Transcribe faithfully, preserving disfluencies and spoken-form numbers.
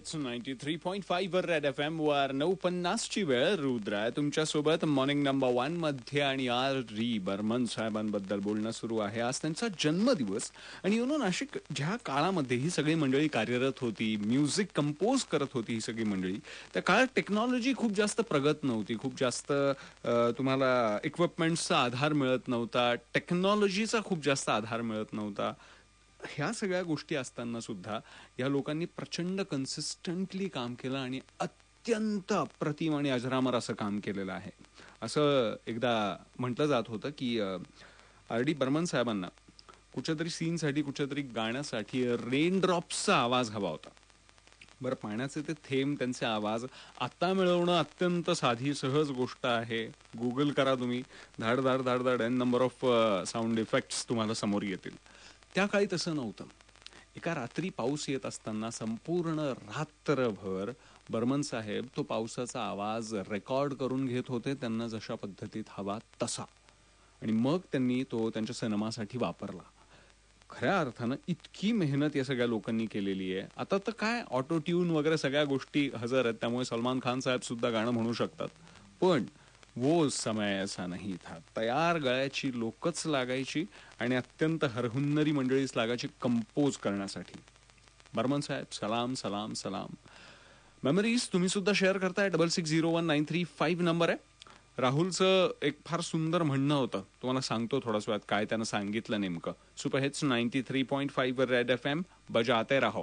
Hits ninety three point five वर red F M वर नऊ पन्नास ची वेळ. रुद्र आहे तुमच्यासोबत मॉर्निंग नंबर वन मध्ये आणि आर री बर्मन साहेबांबद्दल बोलणं सुरू आहे. आज त्यांचा जन्मदिवस आणि यु नो नाशिक ज्या काळामध्ये ही सगळी मंडळी कार्यरत होती, म्युझिक कंपोज करत होती ही सगळी मंडळी, त्या काळात टेक्नॉलॉजी खूप जास्त प्रगत नव्हती, खूप जास्त तुम्हाला इक्विपमेंट्सचा आधार मिळत नव्हता, टेक्नॉलॉजीचा खूप जास्त आधार मिळत नव्हता. ह्या सगळ्या गोष्टी असताना सुद्धा या लोकांनी प्रचंड कन्सिस्टंटली काम केलं आणि अत्यंत अप्रतिम आणि अजरामर असं काम केलेलं आहे. असं एकदा म्हटलं जात होतं की आर डी बर्मन साहेबांना कुठच्यातरी सीनसाठी, कुठच्यातरी गाण्यासाठी रेन ड्रॉप्सचा आवाज हवा होता. बरं, पाण्याचे ते थेंब, त्यांचे आवाज आता मिळवणं अत्यंत साधी सहज गोष्ट आहे. गुगल करा तुम्ही, धाड धाड धाड धाड N number of sound effects तुम्हाला समोर येतील. त्या काळी तसं नव्हतं. एका रात्री पाऊस येत असताना संपूर्ण रात्रभर बर्मन साहेब तो पावसाचा आवाज रेकॉर्ड करून घेत होते, त्यांना जशा पद्धतीत हवा तसा, आणि मग त्यांनी तो त्यांच्या सिनेमासाठी वापरला. खऱ्या अर्थानं इतकी मेहनत या सगळ्या लोकांनी केलेली आहे. आता तर काय ऑटो ट्यून वगैरे सगळ्या गोष्टी हजर आहेत, त्यामुळे सलमान खान साहेब सुद्धा गाणं म्हणू शकतात. पण वो समय ऐसा नहीं था. तयार गळ्याची लोकच लागायची आणि अत्यंत हरहुन्नरी मंडळीच लागायची कंपोज करण्यासाठी. बर्मन साहेब, सलाम सलाम सलाम. मेमरीज तुम्ही सुद्धा शेअर करताय. Double six zero one nine three five number आहे. राहुलचं एक फार सुंदर म्हणणं होतं, तुम्हाला सांगतो थोड्याच वेळात काय त्यानं सांगितलं नेमकं. Super hits ninety three point five red F M, बजाते रहो.